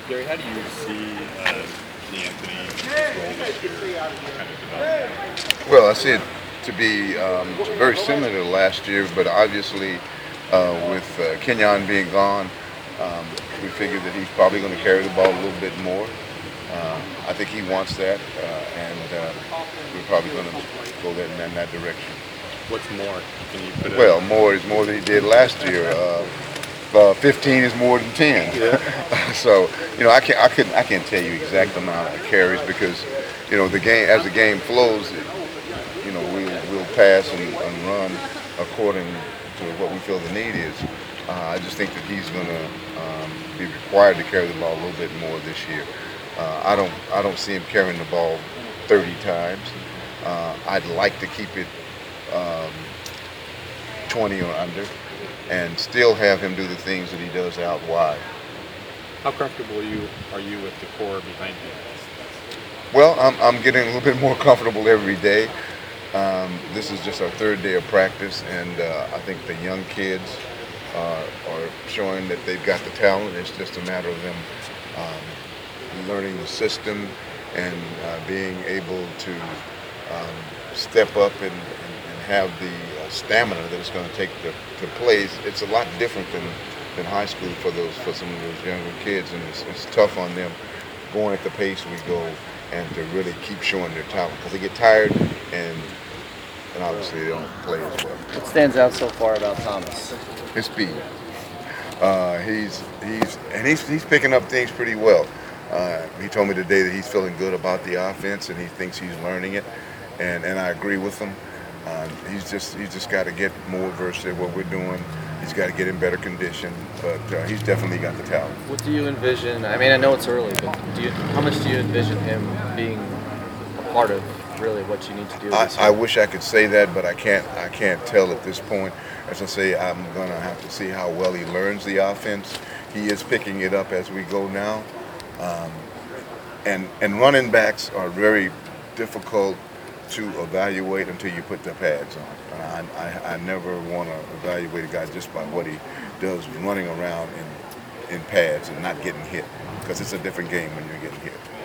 Gary, how do you see D'Anthony's role this year kind of developing? Well, I see it to be very similar to last year, but obviously with Kenyon being gone, um, we figured that he's probably going to carry the ball a little bit more. I think he wants that, and we're probably going to go in that direction. What's more? Can you put Well, more is more than he did last year. 15 is more than 10. Yeah. So I can't tell you exact amount of carries because the game as the game flows, we'll pass and run according to what we feel the need is. I just think that he's going to be required to carry the ball a little bit more this year. I don't see him carrying the ball 30 times. I'd like to keep it um, 20 or under, and still have him do the things that he does out wide. How comfortable are you with the core behind you? Well, I'm getting a little bit more comfortable every day. This is just our third day of practice, and I think the young kids are showing that they've got the talent. It's just a matter of them learning the system and being able to step up and have the stamina that it's going to take to play. It's a lot different than high school for some of those younger kids, and it's tough on them going at the pace we go and to really keep showing their talent because they get tired and obviously they don't play as well. What stands out so far about Thomas? His speed. He's picking up things pretty well. He told me today that he's feeling good about the offense and he thinks he's learning it, and I agree with him. He's just got to get more versed at what we're doing. He's got to get in better condition, but he's definitely got the talent. What do you envision? I mean, I know it's early, but how much do you envision him being a part of really what you need to do this year? I wish I could say that, but I can't tell at this point. As I say, I'm going to have to see how well he learns the offense. He is picking it up as we go now. And running backs are very difficult to evaluate until you put the pads on. I never want to evaluate a guy just by what he does running around in pads and not getting hit, because it's a different game when you're getting hit.